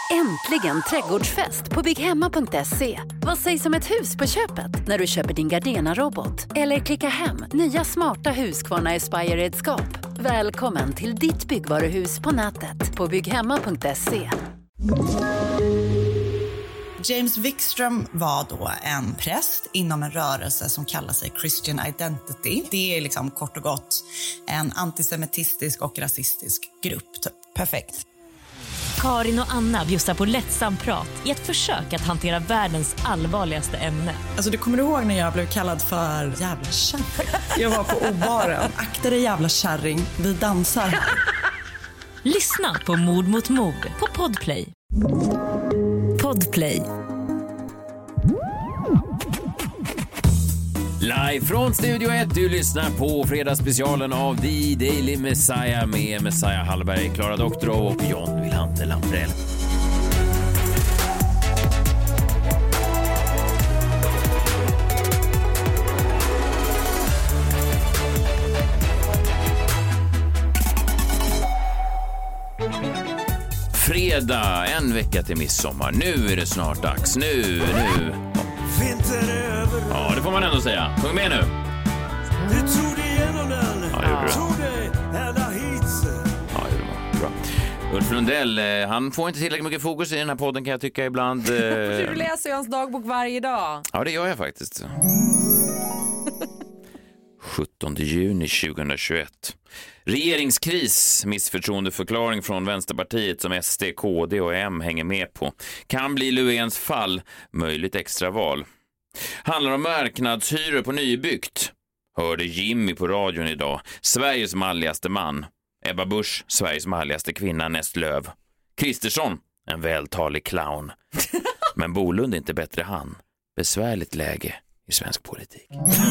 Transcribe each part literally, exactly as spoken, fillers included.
Äntligen trädgårdsfest på bygghemma punkt se. Vad sägs om ett hus på köpet när du köper din Gardena-robot? Eller klicka hem nya smarta Husqvarna Aspire-redskap. Välkommen till ditt byggvaruhus på nätet på bygghemma punkt se. James Wikström var då en präst inom en rörelse som kallar sig Christian Identity. Det är liksom kort och gott en antisemitistisk och rasistisk grupp. Typ. Perfekt. Karin och Anna bjussar på lättsam prat i ett försök att hantera världens allvarligaste ämne. Alltså du kommer ihåg när jag blev kallad för jävla kärring? Jag var på O-baren. Akta dig jävla kärring, vi dansar. Lyssna på Mord mot mord på Podplay. Podplay. Live från Studio ett, du lyssnar på fredagsspecialen av The Daily Messiah med Messiah Hallberg, Klara Doktor och John Wilander Lambrell. Fredag, en vecka till midsommar. Nu är det snart dags. Nu, nu. Ja, det får man ändå säga. Sjung med nu. Ja, det gjorde du. Ja, det var bra. Ulf Lundell, han får inte tillräckligt mycket fokus i den här podden, kan jag tycka ibland. Du läser ju hans dagbok varje dag. Ja, det gör jag faktiskt. sjuttonde juni tjugohundratjugoett. Regeringskris, missförtroendeförklaring från Vänsterpartiet som S D, K D och M hänger med på. Kan bli Löfvens fall, möjligt extraval. Handlar om marknadshyror på nybyggt. Hörde Jimmy på radion idag. Sveriges malligaste man. Ebba Busch, Sveriges malligaste kvinna näst Löv. Kristersson, en vältalig clown. Men Bolund är inte bättre han. Besvärligt läge i svensk politik.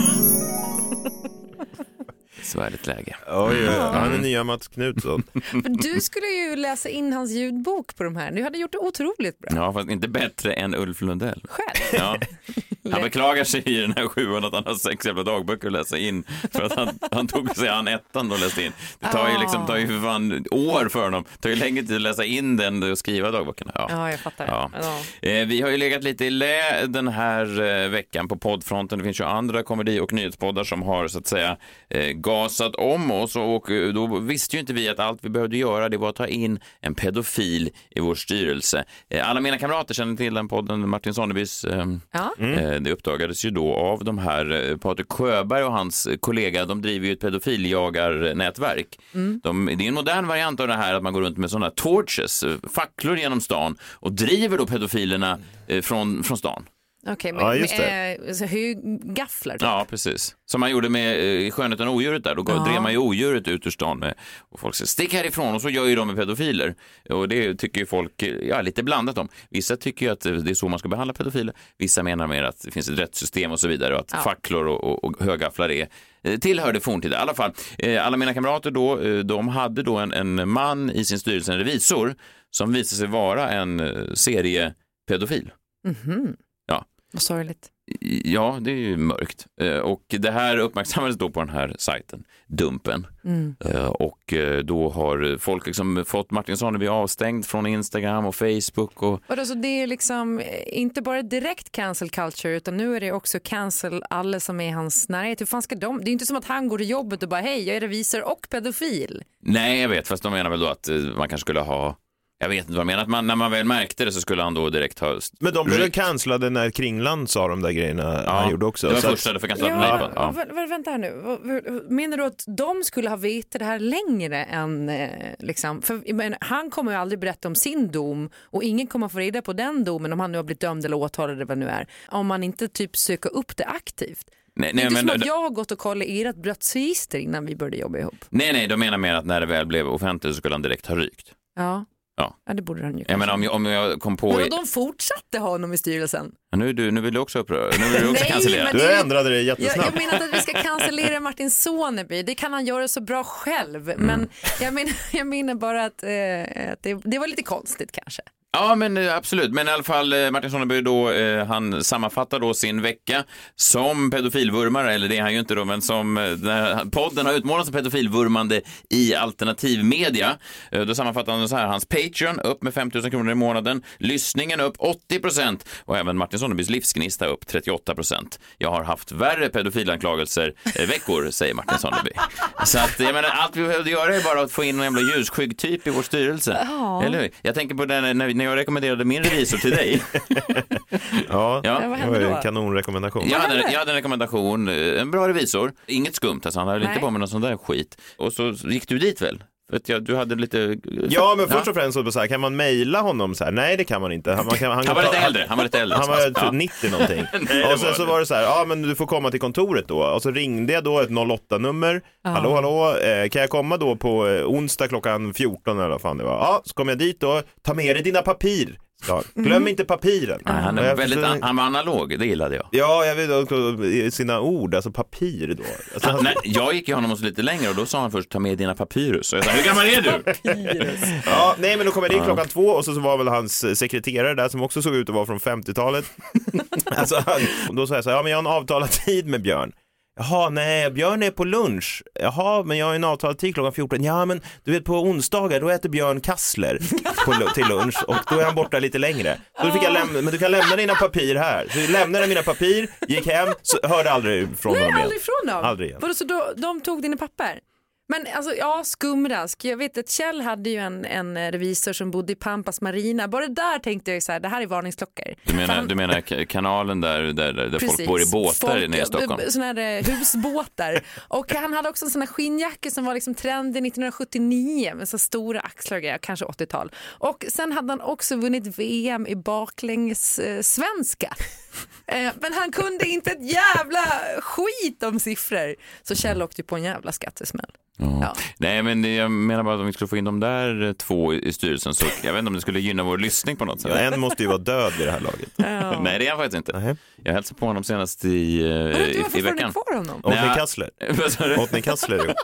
Svärligt läge. Oj, ja. Han är nya Mats Knutsson. Du skulle ju läsa in hans ljudbok på de här. Du hade gjort det otroligt bra. Ja, fast inte bättre än Ulf Lundell. Själv? Ja. Han beklagar sig i den här sjuan att han har sex jävla dagböcker att läsa in. För att han, han tog sig an ettan och läste in. Det tar ju liksom, tar ju för fan år för honom. Det tar ju längre tid att läsa in den och skriva dagböckerna. Ja, ja jag fattar. Ja. Ja. Eh, vi har ju legat lite i lä den här eh, veckan på poddfronten. Det finns ju andra komedi- och nyhetspoddar som har så att säga eh, gasat om oss. Och eh, då visste ju inte vi att allt vi behövde göra det var att ta in en pedofil i vår styrelse. Eh, alla mina kamrater känner till den podden, Martin Sonnebys. Eh, ja. mm. Det uppdagades ju då av de här, Patrik Sjöberg och hans kollega, de driver ju ett pedofiljagarnätverk. Mm. De, det är en modern variant av det här att man går runt med sådana torches, facklor genom stan och driver då pedofilerna eh, från, från stan. Okej, okay, ja, med, just med äh, högafflar typ. Ja, precis. Som man gjorde med eh, Skönheten och odjuret där. Då ja. drev man ju odjuret ut ur stan med, och folk säger stick härifrån, och så gör ju de med pedofiler. Och det tycker ju folk, ja, lite blandat om. Vissa tycker ju att det är så man ska behandla pedofiler. Vissa menar mer att det finns ett rättssystem och så vidare, och att ja. facklor och, och, och högafflar är tillhörde forntid. I alla fall, eh, alla mina kamrater då, eh, de hade då en, en man i sin styrelse, en revisor, som visade sig vara en eh, seriepedofil. Mhm. Ja. Vad sorgligt. Ja, det är ju mörkt. Och det här uppmärksammades då på den här sajten, Dumpen. Mm. Och då har folk liksom fått Martin Sonneby avstängd från Instagram och Facebook. Och... och alltså det är liksom inte bara direkt cancel culture, utan nu är det också cancel alla som är i hans närhet. Hur fan ska de? Det är inte som att han går till jobbet och bara hej, jag är revisor och pedofil. Nej, jag vet. Fast de menar väl då att man kanske skulle ha... Jag vet inte vad jag menar. Att man, när man väl märkte det så skulle han då direkt ha... Men de blev cancellade när Kringland sa de där grejerna ja, han gjorde också. Det var så första att... för kanske ja, ja. Vä- vänta här nu. Menar du att de skulle ha vetat det här längre än liksom... För men, han kommer ju aldrig berätta om sin dom och ingen kommer få reda på den domen om han nu har blivit dömd eller åtalad eller vad nu är. Om man inte typ söker upp det aktivt. Nej, nej, det är inte men, som att jag har gått och kollat ert brottsregister innan vi började jobba ihop. Nej, nej, de menar mer att när det väl blev offentligt så skulle han direkt ha rykt. Ja. Ja. Ja, det borde han ju. Jag menar, om jag, om jag kom på... Men i... de fortsatte ha honom i styrelsen. Ja, nu, du, nu vill du också uppröra. Nu vill du också cancellera. Du ändrade det jättesnabbt. Jag, jag menar att vi ska cancellera Martin Sonneby. Det kan han göra så bra själv. Mm. Men jag menar, jag menar bara att, eh, att det, det var lite konstigt kanske. Ja, men absolut. Men i alla fall, Martin Sonneby då, eh, han sammanfattar då sin vecka som pedofilvurmare, eller det är han ju inte då, men som när podden har utmålat som pedofilvurmande i alternativmedia. Eh, då sammanfattar han så här: hans Patreon upp med fem tusen kronor i månaden, lyssningen upp åttio procent och även Martin Sonnebys livsgnista upp trettioåtta procent. Jag har haft värre pedofilanklagelser eh, veckor, säger Martin Sonneby. Så att, jag menar, allt vi behövde göra är bara att få in en jävla ljusskygg typ i vår styrelse. Ja. Eller hur? Jag tänker på den när, när jag rekommenderade min revisor till dig. Ja, ja. Det var en kanonrekommendation. Jag hade, jag hade en rekommendation, en bra revisor, inget skumt, alltså, han hade Nej. inte på med någon sån där skit. Och så gick du dit väl? För att jag, du hade lite... Ja, men först och främst så, så här, kan man mejla honom så här? Nej, det kan man inte. Han, man kan, han, han var ta, lite äldre. Han var lite äldre. Han var ja. nittio någonting. Nej, och sen så det. var det så här, ja men du får komma till kontoret då. Och så ringde jag då ett noll åtta-nummer. Ja. Hallå, hallå, eh, kan jag komma då på eh, onsdag klockan fjorton eller vad fan det var? Ja, så kom jag dit då. Ta med dig dina papir. Ja, glöm mm. inte papiren. Nej, han är väldigt an- han var analog, det gillade jag. Ja, jag vet också sina ord, alltså papir då. Alltså, han... Nej, jag gick ju honom också lite längre och då sa han först ta med dina papyrus. Så jag sa, hur gammal är du? Ja, nej men då kom jag in klockan två och så, så var väl hans sekreterare där som också såg ut att vara från femtiotalet. Alltså, han, då sa jag så här, ja men jag har en avtalad tid med Björn. Jaha, nej, Björn är på lunch. Jaha, men jag har en avtalad tid klockan fjorton. Ja, men du vet på onsdagar då äter Björn kassler på, till lunch och då är han borta lite längre. Så då fick jag lämna, men du kan lämna dina papir här. Så jag lämnade mina papir, gick hem, så hörde aldrig från dem igen. Nej, aldrig från dem? Aldrig igen. Så då, de tog dina papper? Men alltså, ja, skumrask. Jag vet att Kjell hade ju en, en revisor som bodde i Pampas Marina. Bara där tänkte jag så här, det här är varningsklockor. Du menar, han... du menar kanalen där, där, där folk bor i båtar folk, nere i Stockholm? Sådana här husbåtar. Och han hade också en sån här skinnjacka som var liksom trendig nittonhundrasjuttionio med så stora axlar och grejer, kanske åttiotal. Och sen hade han också vunnit V M i baklänges eh, svenska. eh, men han kunde inte ett jävla skit om siffror. Så Kjell åkte på en jävla skattesmäll. Ja. Ja. Nej, men jag menar bara att om vi skulle få in de där två i styrelsen så jag vet inte om det skulle gynna vår lyssning på något sätt. Ja, en måste ju vara död vid det här laget. Ja. Nej, det är han faktiskt inte. Nej. Jag hälsade på honom senast i, i, i veckan. Kvar honom? Åtni Kassler. Åtni Kassler, jo.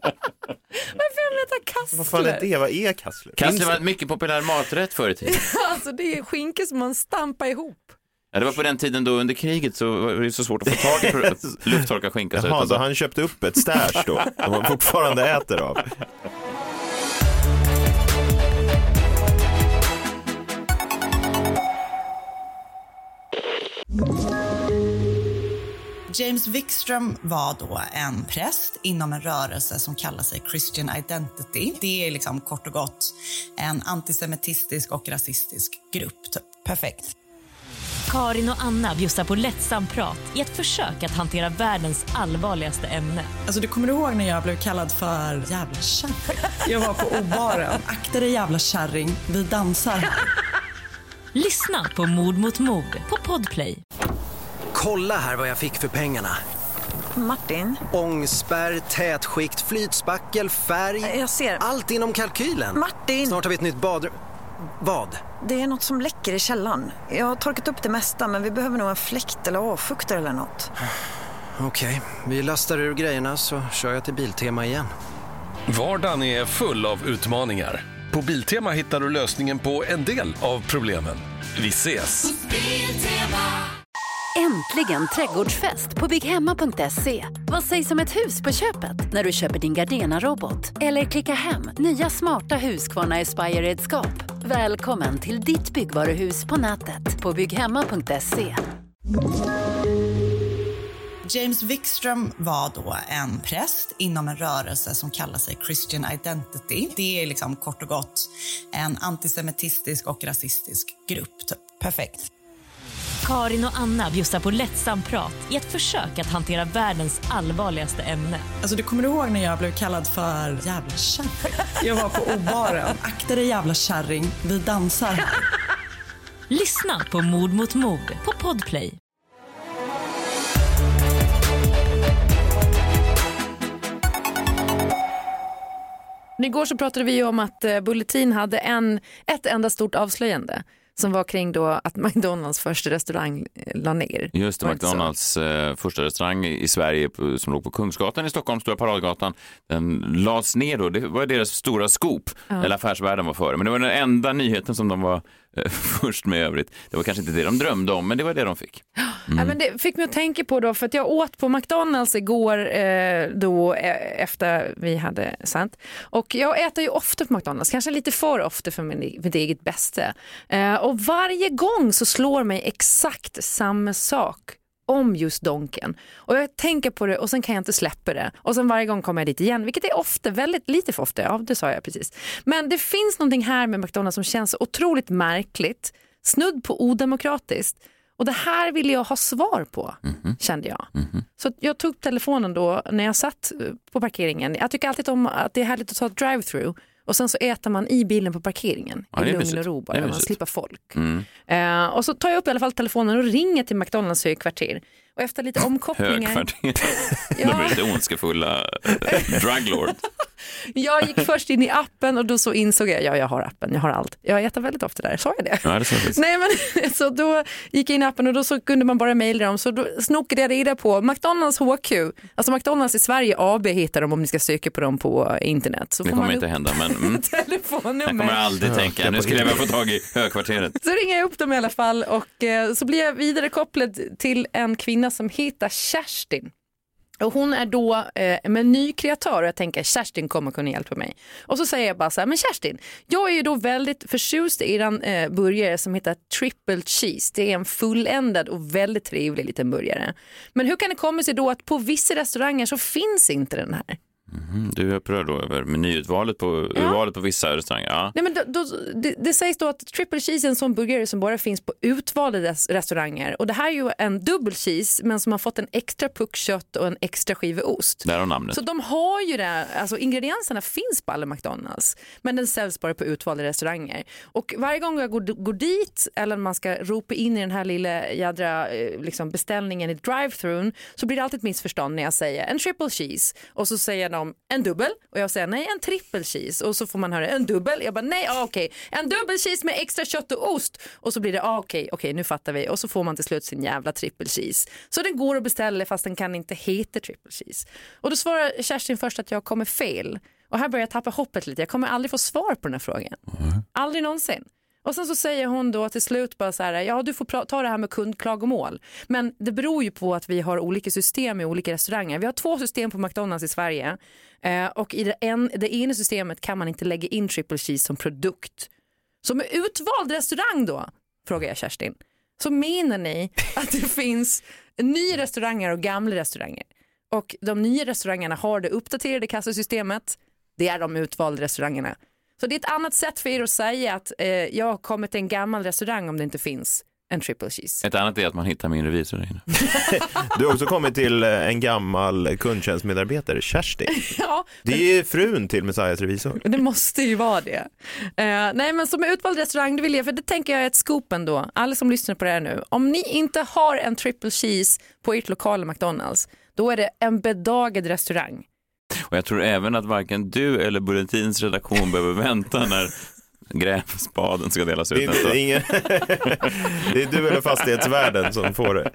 Varför jag letar Kassler? Vad fan är det? Vad är Kassler? Kassler var en mycket populär maträtt förr i tiden. Alltså det är skinka som man stampar ihop. Ja, det var på den tiden då under kriget så var det så svårt att få tag i lufttorka skinka. Jaha, så han köpte upp ett stash då som han fortfarande äter av. James Wikström var då en präst inom en rörelse som kallar sig Christian Identity. Det är liksom kort och gott en antisemitistisk och rasistisk grupp. Typ. Perfekt. Karin och Anna bjussar på lättsam prat i ett försök att hantera världens allvarligaste ämne. Alltså du kommer ihåg när jag blev kallad för jävla kärring? Jag var på O-baren. Akta dig jävla kärring, vi dansar. Lyssna på Mord mot mord på Podplay. Kolla här vad jag fick för pengarna. Martin. Ångspärr, tätskikt, flytspackel, färg. Jag ser. Allt inom kalkylen. Martin. Snart har vi ett nytt badrum. Vad? Det är något som läcker i källaren. Jag har torkat upp det mesta, men vi behöver nog en fläkt eller avfuktare eller något. Okej, okay. Vi lastar ur grejerna så kör jag till Biltema igen. Vardagen är full av utmaningar. På Biltema hittar du lösningen på en del av problemen. Vi ses! Äntligen trädgårdsfest på bygghemma punkt se. Vad sägs om ett hus på köpet när du köper din Gardena-robot? Eller klicka hem nya smarta Husqvarna Aspire-redskap. Välkommen till ditt byggvaruhus på nätet på bygghemma punkt se. James Wikström var då en präst inom en rörelse som kallar sig Christian Identity. Det är liksom kort och gott en antisemitistisk och rasistisk grupp. Typ. Perfekt. Karin och Anna bjussar på lättsam prat i ett försök att hantera världens allvarligaste ämne. Alltså du kommer ihåg när jag blev kallad för jävla kärring? Jag var på O-baren. Akta dig jävla kärring, vi dansar. Lyssna på Mord mot mord på Podplay. Igår så pratade vi ju om att Bulletin hade en, ett enda stort avslöjande som var kring då att McDonalds första restaurang la ner. Just det, McDonalds eh, första restaurang i Sverige som låg på Kungsgatan i Stockholm, Stora Paradgatan, den lades ner då. Det var deras stora scoop, ja. Eller affärsvärlden var före. Men det var den enda nyheten som de var först med övrigt. Det var kanske inte det de drömde om, men det var det de fick. Mm. Ja, men det fick mig att tänka på då, för att jag åt på McDonalds igår eh, då eh, efter vi hade sant. Och jag äter ju ofta på McDonalds, kanske lite för ofta för min, mitt eget bästa. Eh, och varje gång så slår mig exakt samma sak om just donken. Och jag tänker på det och sen kan jag inte släppa det. Och sen varje gång kommer jag dit igen, vilket är ofta, väldigt lite för ofta. Ja, det sa jag precis. Men det finns någonting här med McDonalds som känns otroligt märkligt, snudd på odemokratiskt. Och det här ville jag ha svar på, mm-hmm. kände jag. Mm-hmm. Så jag tog telefonen då när jag satt på parkeringen. Jag tycker alltid om att det är härligt att ta ett drive-thru. Och sen så äter man i bilen på parkeringen. Ja, i lugn och ro bara, man slipper folk. Mm. Uh, och så tar jag upp i alla fall telefonen och ringer till McDonalds högkvarter. Och efter lite omkopplingar... Högkvarter? Ja. De är lite ondskefulla druglord. Jag gick först in i appen och då så insåg jag, ja jag har appen, jag har allt. Jag äter väldigt ofta där, sa jag det? Ja, det sa jag. Nej, men så då gick jag in i appen och då så kunde man bara mejla dem. Så då snokade jag reda på McDonalds H Q. Alltså McDonalds i Sverige A B hittar dem om ni ska söka på dem på internet. Så det får kommer man inte upp... hända, men... Mm. Telefonnummer. Jag kommer aldrig tänka, nu skulle jag få tag i högkvarteret. Så ringer jag upp dem i alla fall och eh, så blir jag vidare kopplad till en kvinna som heter Kerstin. Och hon är då eh, menykreatör och jag tänker Kerstin kommer kunna hjälpa mig. Och så säger jag bara så här, men Kerstin, jag är ju då väldigt förtjust i en eh, burgare som heter Triple Cheese. Det är en fulländad och väldigt trevlig liten burgare. Men hur kan det komma sig då att på vissa restauranger så finns inte den här? Mm, du är upprörd då över menyutvalet på, ja. urvalet på vissa restauranger. Ja. Nej, men då, då, det, det sägs då att triple cheese är en sån burgare som bara finns på utvalda restauranger. Och det här är ju en dubbel cheese men som har fått en extra puckkött och en extra skiva ost. Där har namnet. Så de har ju det, alltså ingredienserna finns på alla McDonalds. Men den säljs bara på utvalda restauranger. Och varje gång jag går, går dit eller man ska ropa in i den här lilla jädra liksom, beställningen i drive-thrun så blir det alltid ett missförstånd när jag säger en triple cheese och så säger de en dubbel och jag säger nej en triple cheese och så får man höra en dubbel, jag bara nej ah, okej okay. En dubbel cheese med extra kött och ost och så blir det ah, okej okay, okej okay, nu fattar vi och så får man till slut sin jävla triple cheese så den går att beställa fast den kan inte heta triple cheese och då svarar Kerstin först att jag kommer fel och här börjar jag tappa hoppet lite, jag kommer aldrig få svar på den här frågan mm. aldrig någonsin. Och sen så säger hon då till slut bara så här, ja du får ta det här med kundklagomål. Men det beror ju på att vi har olika system i olika restauranger. Vi har två system på McDonalds i Sverige. Eh, och i det, en, det ena systemet kan man inte lägga in triple cheese som produkt. Så med utvald restaurang då, frågar jag Kerstin. Så menar ni att det finns nya restauranger och gamla restauranger? Och de nya restaurangerna har det uppdaterade kassasystemet. Det är de utvalda restaurangerna. Så det är ett annat sätt för er att säga att eh, jag har kommit till en gammal restaurang om det inte finns en triple cheese. Ett annat är att man hittar min revisor där inne. Du har också kommit till en gammal kundtjänstmedarbetare, Kerstin. Ja. Det är frun till Messiahs revisor. Det måste ju vara det. Uh, nej men som utvald restaurang, det vill jag, för det tänker jag är ett scoop ändå. Alla som lyssnar på det här nu. Om ni inte har en triple cheese på ert lokala McDonalds, då är det en bedagad restaurang. Och jag tror även att varken du eller Bulletins redaktion behöver vänta när grävspaden ska delas ut. Det är, ingen... det är du eller fastighetsvärden som får det.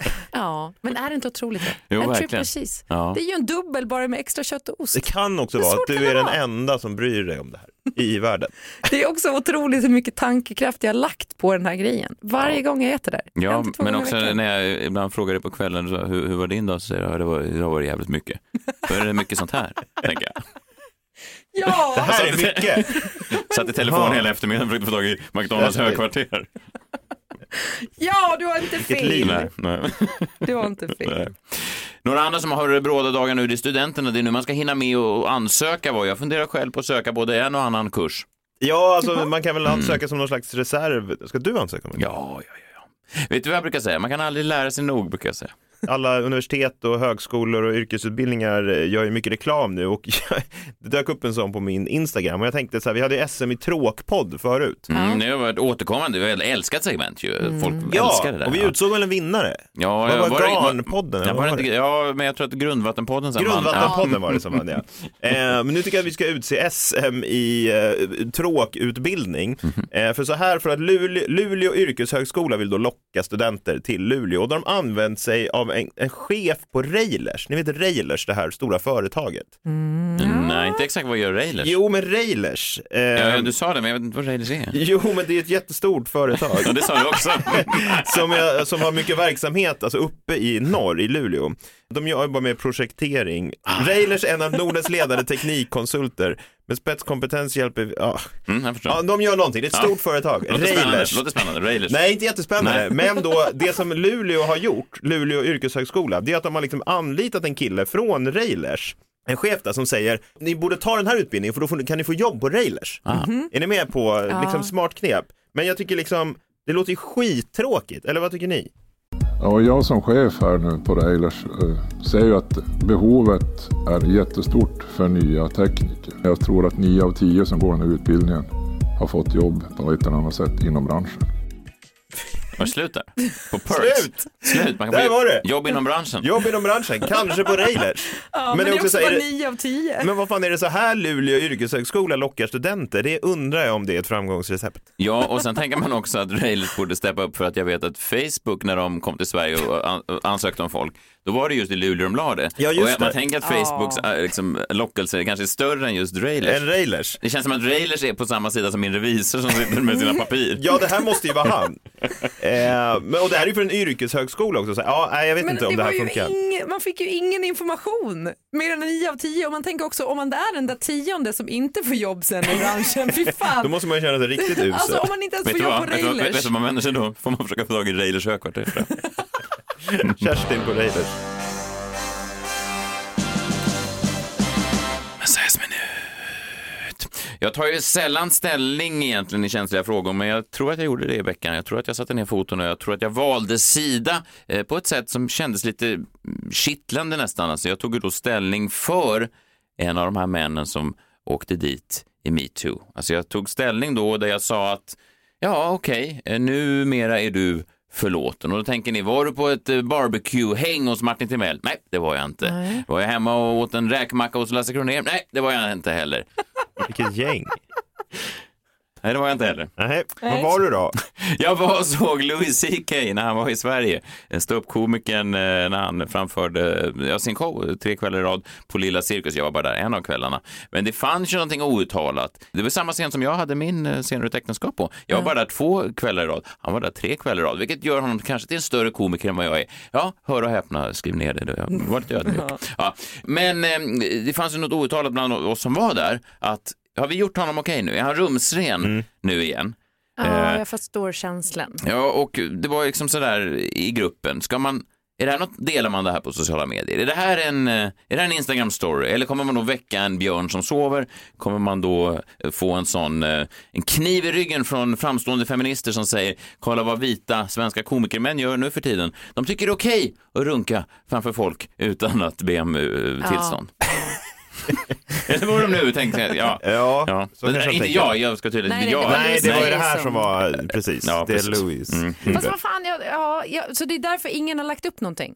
Ja, men är det inte otroligt? Jo, en verkligen. Triple cheese. Ja. Det är ju en dubbel bara med extra kött och ost. Det kan också vara att du är den enda som bryr dig om det här i världen. Det är också otroligt hur mycket tankekraft jag har lagt på den här grejen. Varje ja. gång jag äter där. Ja, men också när jag ibland frågar dig på kvällen så, hur, hur var din dag? Så säger jag att det var, det var jävligt mycket. För är det mycket sånt här, tänker jag. Ja! Det här är mycket. Satt i telefon hela eftermiddagen och försökte få tag i McDonalds högkvarter. Ja, du har inte fel. Nej, nej. Du har inte fel. Nej. Några andra som har bråda dagar nu, det är studenterna. Det är nu man ska hinna med och ansöka. Vad jag funderar själv på att söka både en och annan kurs. Ja, alltså man kan väl ansöka mm. som någon slags reserv. Ska du ansöka? Ja, ja, ja, ja. Vet du vad jag brukar säga? Man kan aldrig lära sig nog, brukar jag säga. Alla universitet och högskolor och yrkesutbildningar gör ju mycket reklam nu och det dök upp en sån på min Instagram och jag tänkte så här, vi hade S M i tråkpodd förut. Mm, det har varit återkommande, vi har älskat segment ju. Folk mm. ja, älskar det där. Och vi utsåg väl en vinnare. Ja, vad var, var Garnpodden? Ja, var det, ja, men jag tror att Grundvattenpodden sen Grundvattenpodden ja. var det som var det. Ja. Eh, men nu tycker jag att vi ska utse S M i eh, tråkutbildning. Mm. Eh, för så här, för att Luleå, Luleå yrkeshögskola vill då locka studenter till Luleå och de har använt sig av en, en chef på Railers. Ni vet Railers, det här stora företaget. Mm. Nej, Nej, inte exakt vad gör Railers. Jo, men Railers. Eh... Ja, du sa det, men jag vet inte vad Railers är. Jo, men det är ett jättestort företag. Ja, det sa du också. som, är, som har mycket verksamhet alltså uppe i norr, i Luleå. De jobbar med projektering. Ah. Railers är en av Nordens ledande teknikkonsulter. Med spetskompetens hjälper... Ja. Mm, jag förstår. Ja, de gör någonting, det är ett stort ja. företag. Låter Railers. Spännande. Låter spännande. Railers. Nej, inte jättespännande. Nej. Men då, det som Luleå har gjort, Luleå yrkeshögskola, det är att de har liksom anlitat en kille från Railers. En chef där som säger, ni borde ta den här utbildningen för då får, kan ni få jobb på Railers. Mm-hmm. Är ni med på liksom, smart knep? Men jag tycker liksom, det låter ju skittråkigt. Eller vad tycker ni? Ja, jag som chef här nu på Railers äh, ser ju att behovet är jättestort för nya tekniker. Jag tror att nio av tio som går den här utbildningen har fått jobb på ett eller annat sätt inom branschen. Var slut där? På Perks? Slut! Slut. Man kan där få var det. Jobb inom branschen. Jobb inom branschen, kanske på Railers. Ja, men, men det är också, också bara nio av tio. Men vad fan är det så här Luleå yrkeshögskola lockar studenter? Det undrar jag om det är ett framgångsrecept. Ja, och sen tänker man också att Railers borde steppa upp för att jag vet att Facebook när de kom till Sverige och ansökte om folk, då var det just i Luleå de la det. Ja, just och man tänker att Facebooks oh. liksom, lockelse är kanske större än just Railers. En Railers. Det känns som att Railers är på samma sida som min revisor som sitter med sina papir. Ja, det här måste ju vara han. eh, men, och det här är ju för en yrkeshögskola också. Så, ja, jag vet men inte det om det här funkar. Ing, man fick ju ingen information. Mer än nio av tio. Och man tänker också, om man är den där tionde som inte får jobb sen i branschen, fy fan. Då måste man ju känna sig riktigt usel. Alltså om man inte ens vet får jobb vad? på Railers. Vet du vad man vänder sig då? Får man försöka få tag i Railers högkvarter. Kerstin på Railers. Jag tar ju sällan ställning egentligen i känsliga frågor, men jag tror att jag gjorde det i veckan. Jag tror att jag satte ner foten och jag tror att jag valde sida eh, på ett sätt som kändes lite kittlande nästan. Alltså jag tog ju då ställning för en av de här männen som åkte dit i MeToo. Alltså jag tog ställning då där jag sa att ja okej, okay, numera är du förlåten. Och då tänker ni, var du på ett barbecue-häng hos Martin Timell? Nej, det var jag inte. Nej. Var jag hemma och åt en räkmacka hos Lasse Kronér? Nej, det var jag inte heller. Vilket gäng. Nej, det var jag inte heller. Nej, vad var du då? Jag var och såg Louis C K när han var i Sverige. Ståuppkomikern när han framförde ja, sin show tre kvällar i rad på Lilla Cirkus. Jag var bara där en av kvällarna. Men det fanns ju någonting outtalat. Det var samma scen som jag hade min senare äktenskap på. Jag var mm. bara där två kvällar i rad. Han var där tre kvällar i rad. Vilket gör honom kanske till en större komiker än vad jag är. Ja, hör och häpna. Skriv ner det. Jag var lite ödmjuk. Ja. Men eh, det fanns ju något outtalat bland oss som var där. Att har vi gjort honom okej nu? Är han rumsren mm. nu igen? Ja, jag förstår känslan. Ja, och det var liksom sådär i gruppen. Ska man, är det här något, delar man det här på sociala medier? Är det här en, är det här en Instagram-story? Eller kommer man då väcka en björn som sover? Kommer man då få en sån en kniv i ryggen från framstående feminister som säger kolla vad vita svenska komikermän gör nu för tiden. De tycker det är okej att runka framför folk utan att be om uh, tillstånd. Ja. Eller vad de nu tänkte jag. Ja, ja, ja. Så inte jag, jag, jag ska tydligen Nej, jag. det, Nej, det var ju det här som var precis. Ja, det precis. är Louis. Mm. Fast vad fan, ja, ja, ja, så det är därför ingen har lagt upp någonting.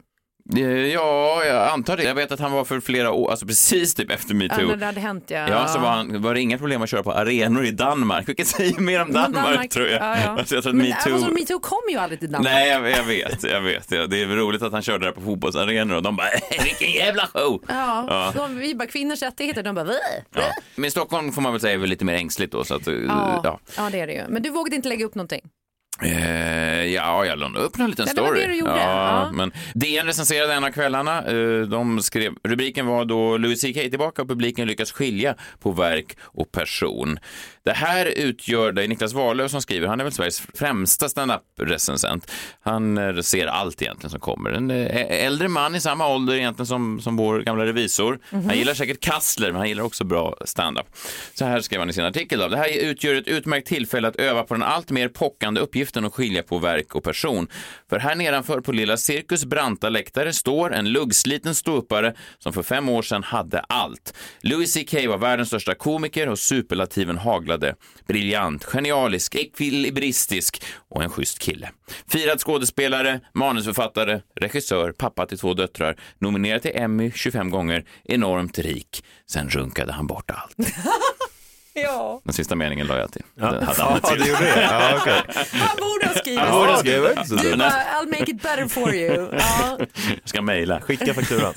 Ja, jag antar det. Jag vet att han var för flera år, alltså precis typ efter MeToo. Ja, när det hade hänt, ja. Ja, så var, han, var det inga problem att köra på arenor i Danmark. Vilket säger mer om Danmark, Danmark tror jag. Ja, ja. Alltså, jag tror att Men MeToo... alltså, MeToo kom ju aldrig till Danmark. Nej, jag, jag vet, jag vet. Ja. Det är roligt att han körde där på fotbollsarenor och de bara, vilken jävla show! Ja, ja. De, vi bara kvinnors rättigheter, de bara, Vä? Ja. Men i Stockholm får man väl säga är väl lite mer ängsligt då. Så att, ja. Ja. ja, det är det ju. Men du vågade inte lägga upp någonting? Eh, ja, jag lade upp en liten ja, story. Det var det du gjorde. Ja, ja. Men D N recenserade en av kvällarna. Eh, de skrev, rubriken var då Louis C K tillbaka och publiken lyckas skilja på verk och person. Det här utgör, det är Niklas Wahlöf som skriver, han är väl Sveriges främsta stand-up-recensent. Han eh, ser allt egentligen som kommer. En eh, äldre man i samma ålder egentligen som, som vår gamla revisor. Mm-hmm. Han gillar säkert Kassler, men han gillar också bra stand-up. Så här skrev han i sin artikel då. Det här utgör ett utmärkt tillfälle att öva på den allt mer pockande uppgiften att skilja på verk och person. För här nedanför på Lilla Cirkus branta läktare står en luggsliten ståuppare som för fem år sedan hade allt. Louis C K var världens största komiker och superlativen haglade. Briljant, genialisk, ekvilibristisk och en schysst kille. Firad skådespelare, manusförfattare, regissör, pappa till två döttrar, nominerad till Emmy tjugofem gånger, enormt rik. Sen runkade han bort allt. Ja. Den sista meningen la jag till. Ja, det hade ja det gjorde det. Ja, okay. Han borde ha skrivit. Han borde ha skrivit. Så du bara, I'll make it better for you. Ja. Jag ska mejla. Skicka fakturan.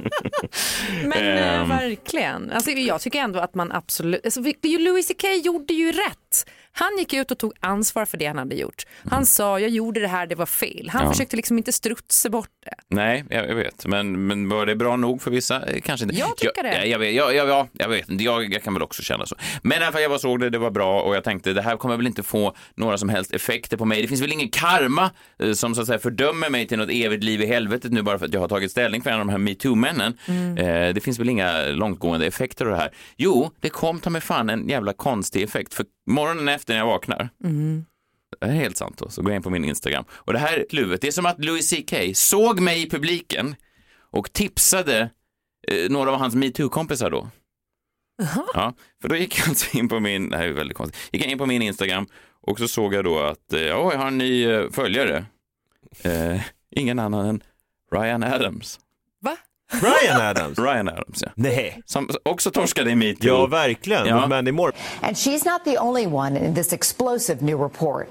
Men äh, verkligen. Alltså, jag tycker ändå att man absolut... Alltså, Louis C K gjorde ju rätt. Han gick ut och tog ansvar för det han hade gjort. Han mm. sa, jag gjorde det här, det var fel. Han ja. försökte liksom inte strutsa bort det. Nej, jag, jag vet. Men, men var det bra nog för vissa? Kanske inte. Jag tycker det. Jag, jag, vet, jag, jag, jag vet inte. Jag, jag kan väl också känna så. Men i alla fall, jag var såg det, det var bra. Och jag tänkte, det här kommer väl inte få några som helst effekter på mig. Det finns väl ingen karma eh, som så att säga fördömer mig till något evigt liv i helvetet nu bara för att jag har tagit ställning för en av de här MeToo-männen. Mm. Eh, det finns väl inga långtgående effekter av det här. Jo, det kom ta mig fan en jävla konstig effekt. För morgonen efter när jag vaknar. Mm. Det är helt sant då. Så går jag in på min Instagram. Och det här kluvet, det är som att Louis C K såg mig i publiken och tipsade eh, några av hans MeToo-kompisar då. Uh-huh. Ja, för då gick jag alltså in på min, det här är väldigt konstigt, gick jag in på min Instagram och så såg jag då att eh, ja, jag har en ny eh, följare. Eh, ingen annan än Ryan Adams. Va? Ryan Adams? Ryan Adams, ja. Nej. Som också torskade i MeToo. Ja, verkligen. Ja. Mandy Moore. And she's not the only one in this explosive new report.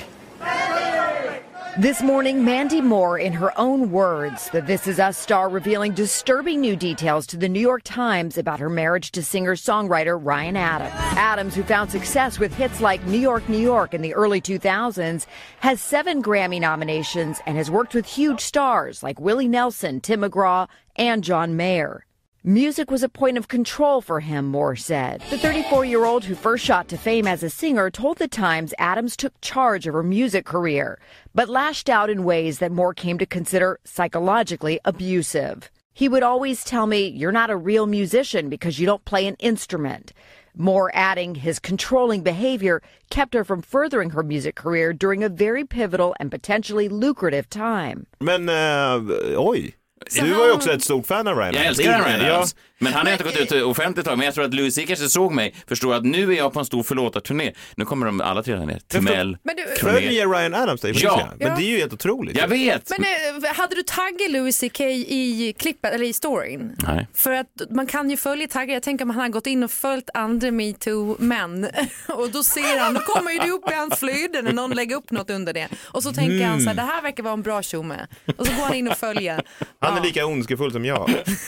This morning, Mandy Moore, in her own words, the This Is Us star revealing disturbing new details to the New York Times about her marriage to singer-songwriter Ryan Adams. Adams, who found success with hits like New York, New York in the early two thousands, has seven Grammy nominations and has worked with huge stars like Willie Nelson, Tim McGraw, and John Mayer. Music was a point of control for him, Moore said. The thirty-four-year-old who first shot to fame as a singer told The Times Adams took charge of her music career, but lashed out in ways that Moore came to consider psychologically abusive. He would always tell me, "You're not a real musician because you don't play an instrument." Moore adding his controlling behavior kept her from furthering her music career during a very pivotal and potentially lucrative time. Men, uh, oj. Du var ju också ett stort fan av Ryan. Jag älskar Ryan Adams. Men han har inte gått ut offentligt tag. Men jag tror att Louis kanske såg mig, förstår att nu är jag på en stor förlåtarturné. Nu kommer de alla tre där ner. Timell, följer Ryan Adams dig? Ja. Men det är ju helt otroligt. Jag vet. Men hade du taggat Louis C K i klippet eller i storyn? Nej. För att man kan ju följa taggar. Jag tänker om han har gått in och följt andra MeToo-män. Och då ser han, då kommer ju det upp i hans flöde när någon lägger upp något under det. Och så tänker mm. han så här, det här verkar vara en bra tjomme. Och så går han in och följer. Han är lika ondskefull som jag.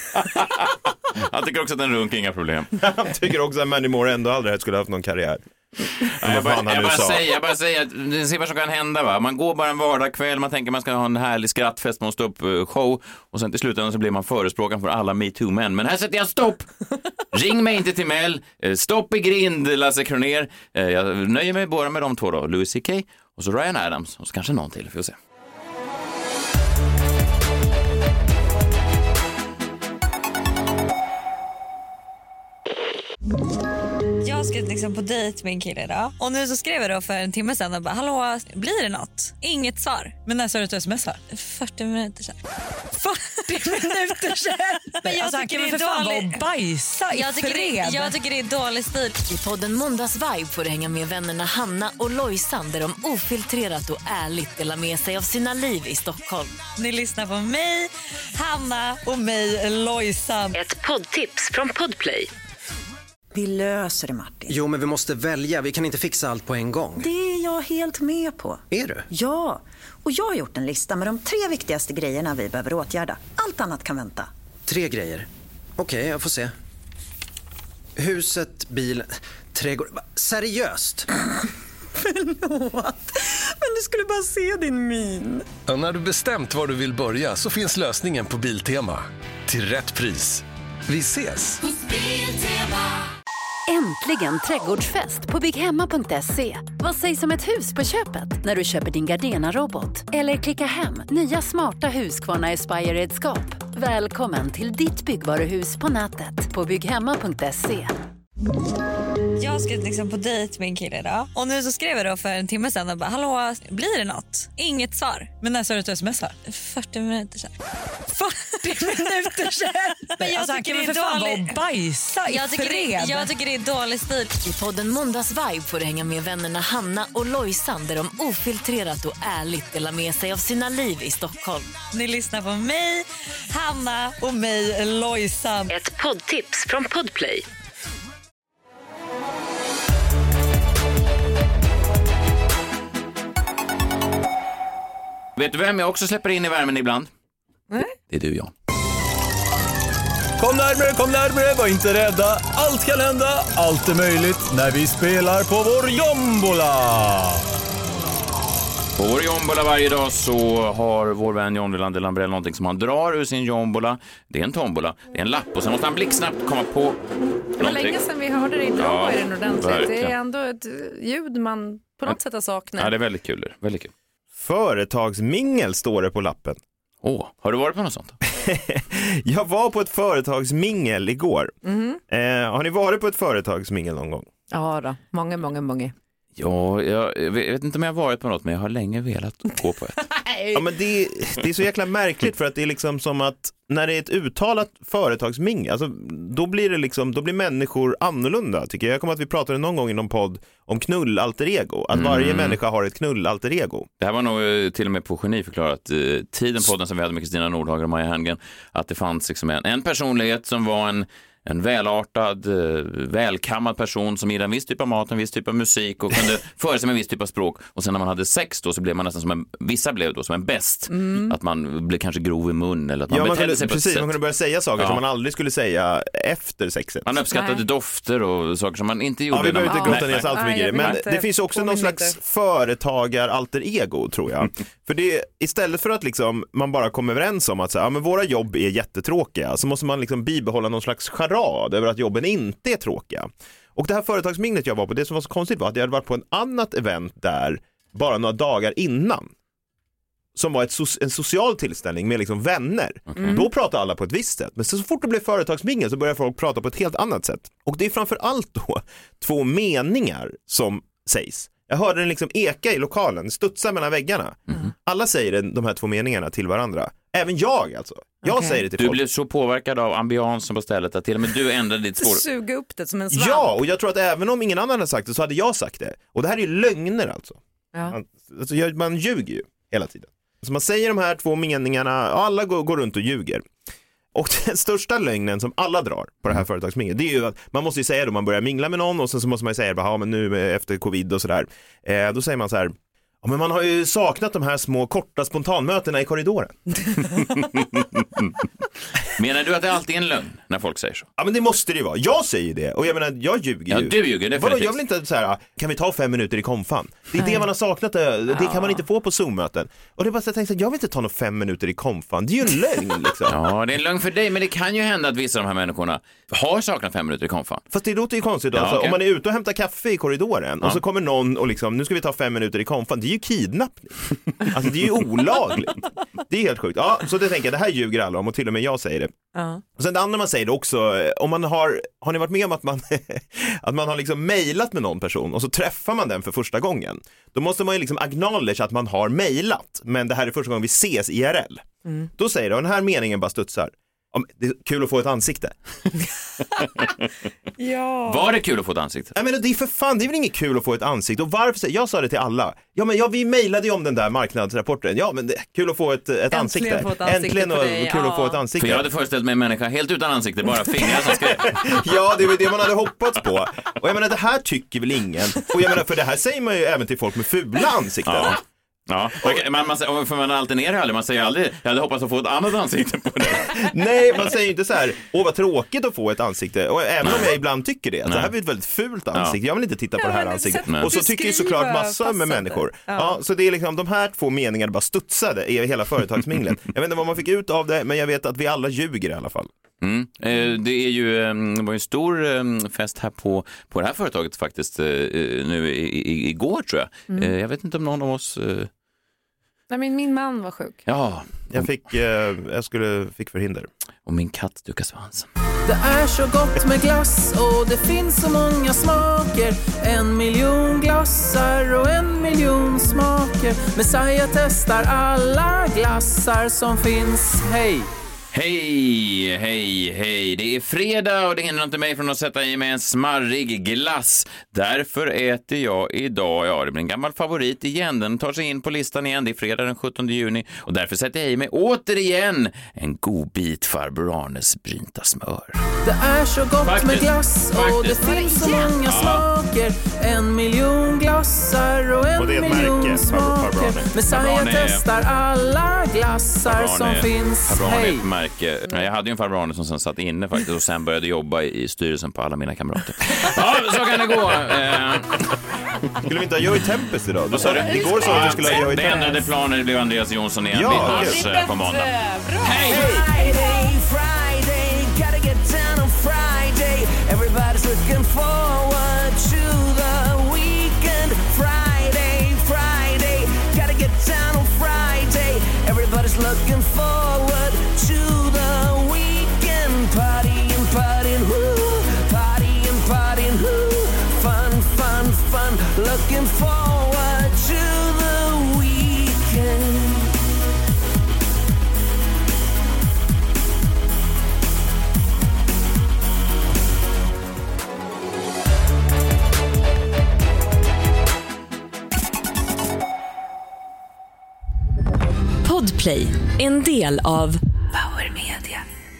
Han tycker också att en runk är inga problem. Han tycker också att Mandy Moore ändå aldrig skulle haft någon karriär. Ja, jag, bara, jag, bara säger, jag bara säger att det ser vad som kan hända, va? Man går bara en vardagskväll, man tänker man ska ha en härlig skrattfest med en ståuppshow och sen till slutändan så blir man förespråkaren för alla MeToo-män. Men här sätter jag stopp! Ring mig inte till Mel, stopp i grind, Lasse Kroner. Jag nöjer mig bara med de två då, Louis C K och så Ryan Adams och så kanske någon till, får se. Jag ska liksom på dejt med en kille idag. Och nu så skrev jag då för en timme sedan och bara, hallå, blir det något? Inget svar. Men när sa du att du smsar? fyrtio minuter sedan. fyrtio minuter sedan? Men jag alltså, tycker det är fan dålig... vara bajsa i jag tycker, det, jag tycker det är dålig stil. I podden Måndagsvibe får du hänga med vännerna Hanna och Lojsan där de ofiltrerat och ärligt delar med sig av sina liv i Stockholm. Ni lyssnar på mig, Hanna och mig, Lojsan. Ett poddtips från Podplay. Vi löser det, Martin. Jo, men vi måste välja. Vi kan inte fixa allt på en gång. Det är jag helt med på. Är du? Ja, och jag har gjort en lista med de tre viktigaste grejerna vi behöver åtgärda. Allt annat kan vänta. Tre grejer? Okej, okay, jag får se. Huset, bilen, trädgård... Seriöst? Förlåt, men du skulle bara se din min. Ja, när du bestämt var du vill börja så finns lösningen på Biltema. Till rätt pris. Vi ses! Äntligen trädgårdsfest på bygghemma punkt se. Vad sägs om ett hus på köpet när du köper din Gardena-robot? Eller klicka hem nya smarta Husqvarna Aspire-redskap. Välkommen till ditt byggvaruhus på nätet på bygghemma punkt se. Jag ska liksom på dejt med en kille idag. Och nu så skrev jag då för en timme sedan och bara, hallå, blir det något? Inget svar. Men när sa du att du smsar? fyrtio minuter sedan. fyrtio minuter sedan? Men jag alltså, tycker det är fan dålig... vara bajsa i jag tycker, fred. det, jag tycker det är dålig stil. I podden Måndagsvibe får du hänga med vännerna Hanna och Lojsan där de ofiltrerat och ärligt delar med sig av sina liv i Stockholm. Ni lyssnar på mig, Hanna och mig, Lojsan. Ett poddtips från Podplay. Vet du vem jag också släpper in i värmen ibland? Nej. Det är du, Jan. Kom närmare, kom närmare, var inte rädda. Allt kan hända, allt är möjligt när vi spelar på vår jombola. På vår jombola varje dag så har vår vän John Wilander Lambrell någonting som han drar ur sin jombola. Det är en tombola, det är en lapp och sen måste han blixtsnabbt komma på någonting. Det var länge sedan vi hörde det i ja, i den ordentligt. Verkligen. Det är ändå ett ljud man på något sätt har saknat. Ja, det är väldigt kul. Väldigt kul. Företagsmingel står det på lappen. Åh, oh, har du varit på något sånt? Jag var på ett företagsmingel igår. Mm. Eh, har ni varit på ett företagsmingel någon gång? Ja då, många, många, många. Ja, jag, jag vet inte om jag har varit på något, men jag har länge velat gå på ett. Ja, men det, det är så jäkla märkligt för att det är liksom som att när det är ett uttalat företagsmingel, alltså, då blir det liksom, då blir människor annorlunda tycker jag. Jag kommer att vi pratade någon gång i någon podd om knull alter ego, att varje mm. människa har ett knull alter ego. Det här var nog till och med på Geni förklarat eh, tiden podden som vi hade med Kristina Nordhager och Maja Herngren, att det fanns liksom en, en personlighet som var en En välartad, välkammad person som gillade en viss typ av mat, en viss typ av musik och kunde föra sig med en viss typ av språk. Och sen när man hade sex då så blev man nästan som en, vissa blev då som en bäst. Mm. Att man blev kanske grov i mun eller att man ja, betedde man kunde, sig på precis, ett sätt. man kunde börja säga saker ja. som man aldrig skulle säga efter sexet. Man uppskattade Nej. dofter och saker som man inte gjorde. Ja, vi behöver inte grotta ner så allt för mycket. Men inte. det finns också någon slags företagar alter ego tror jag. För det istället för att liksom man bara kommer överens om att så, ja, men våra jobb är jättetråkiga så måste man liksom bibehålla någon slags charad över att jobben inte är tråkiga. Och det här företagsminglet jag var på, det som var så konstigt var att jag hade varit på en annat event där bara några dagar innan. Som var ett so- en social tillställning med liksom vänner. Mm. Då pratade alla på ett visst sätt. Men så, så fort det blev företagsmingel så började folk prata på ett helt annat sätt. Och det är framför allt då två meningar som sägs. Jag hörde den liksom eka i lokalen, studsa mellan väggarna. Mm. Alla säger den, de här två meningarna till varandra. Även jag alltså. Jag okay. säger det till du folk. Du blev så påverkad av ambiansen på stället att till och med du ändrade ditt spår. Suga upp det som en svamp. Ja, och jag tror att även om ingen annan hade sagt det så hade jag sagt det. Och det här är ju lögner alltså. Ja. Man, alltså man ljuger ju hela tiden. Så man säger de här två meningarna och alla går, går runt och ljuger. Och den största lögnen som alla drar på det här företagsminglet, det är ju att man måste ju säga då man börjar mingla med någon och sen så måste man ju säga ja men nu efter covid och sådär. Eh, då säger man så här, ja men man har ju saknat de här små korta spontanmötena i korridoren. Menar du att det alltid är en lögn när folk säger så? Ja men det måste det ju vara. Jag säger det och jag menar jag ljuger ja, ju. Du ljuger definitivt. Vadå, jag vill inte så här, kan vi ta fem minuter i konfan? Det är Nej. det man har saknat, det, det ja. kan man inte få på Zoom-möten. Och det är bara så att jag tänkte, jag vill inte ta några fem minuter i konfan. Det är ju en lögn liksom. Ja, det är en lögn för dig, men det kan ju hända att vissa av de här människorna har saknat fem minuter i konfan. Fast det låter ju konstigt då. Ja, alltså, okay. Om man är ute och hämtar kaffe i korridoren ja. och så kommer någon och liksom, nu ska vi ta fem minuter i konfan. Det är ju kidnappning. Alltså det är ju olagligt. Det är helt sjukt. Ja, så det tänker jag, det här ljuger alla om och till och med jag säger det. Ja. Och sen det andra man säger det också, om man har, har ni varit med om att man att man har liksom mejlat med någon person och så träffar man den för första gången. Då måste man ju liksom acknowledge att man har mejlat, men det här är första gången vi ses I R L. Mm. Då säger det, och den här meningen bara studsar. Det är kul att få ett ansikte. Ja. Var det kul att få ett ansikte? Nej men det är för fan, det är väl inget kul att få ett ansikte. Och varför, jag sa det till alla. Ja men ja, vi mejlade ju om den där marknadsrapporten. Ja men det är kul att få ett, ett ansikte. Få ett ansikte. Äntligen och kul ja. att få ett ansikte. För jag hade föreställt mig en människa helt utan ansikte, bara fingrar som skrev. Ja, det var det man hade hoppats på. Och jag menar, det här tycker väl ingen. Och jag menar, för det här säger man ju även till folk med fula ansikten. Ja. Ja, man, man, för man alternerar aldrig, man säger aldrig, jag hade hoppats att få ett annat ansikte på det. Nej, man säger inte så här, åh vad tråkigt att få ett ansikte. Och även Nej. om jag ibland tycker det, att det här är ett väldigt fult ansikte, ja. jag vill inte titta på ja, det här ansiktet. Nej. Och så tycker ju såklart massa med människor. Ja. Ja, så det är liksom, de här två meningarna bara studsade i hela företagsminglet. Jag vet inte vad man fick ut av det, men jag vet att vi alla ljuger i alla fall. Mm. Eh, det är ju det var en stor eh, fest här på, på det här företaget faktiskt eh, nu i, i, igår tror jag. Mm. Eh, jag vet inte om någon av oss eh... Nej, men min man var sjuk. Ja, jag fick eh, jag skulle fick förhinder. Och min katt dukar svansen. Det är så gott med glass och det finns så många smaker. En miljon glassar och en miljon smaker. Messiah testar alla glassar som finns. Hej! Hej, hej, hej. Det är fredag och det hindrar inte mig från att sätta i mig en smarrig glass. Därför äter jag idag, ja det blir en gammal favorit igen. Den tar sig in på listan igen, det är fredag den sjuttonde juni. Och därför sätter jag i mig återigen en god bit farbror Arnes brynta smör. Det är så gott Faktiskt. med glass och Faktiskt. det finns så många ja. smaker. En miljon glassar och en och miljon märke, smaker. Messiah testar alla glassar som finns. Hej! Jag hade ju en farbror Arne som sen satt inne faktiskt och sen började jobba i styrelsen på alla mina kamrater. Ja, så kan det gå. Skulle vi inte ha Joey Tempest idag? Vad sa du? Igår sa att du skulle ha Joey Tempest. Det ändrade planer, det blev Andreas Jonsson igen. Ja, vi hörs på måndag. Hej! Friday, Friday, gotta get down on Friday. Everybody's looking forward to the weekend. Friday, Friday, gotta get down on Friday. Everybody's looking forward to the weekend. Partying, partying, woo. Partying, partying, woo. Fun, fun, fun. Looking forward to the weekend. Podplay, en del av Power Media.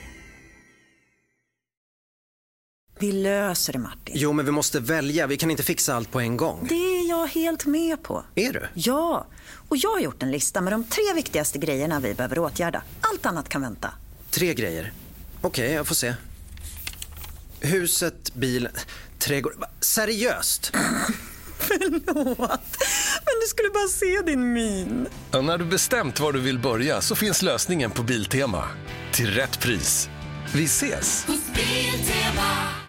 Vi löser det, Martin. Jo, men vi måste välja. Vi kan inte fixa allt på en gång. Det är jag helt med på. Är du? Ja, och jag har gjort en lista med de tre viktigaste grejerna vi behöver åtgärda. Allt annat kan vänta. Tre grejer? Okej, okay, jag får se. Huset, bilen, trädgård... Seriöst? Förlåt, men du skulle bara se din min. Ja, när du bestämt var du vill börja så finns lösningen på Biltema. Till rätt pris. Vi ses!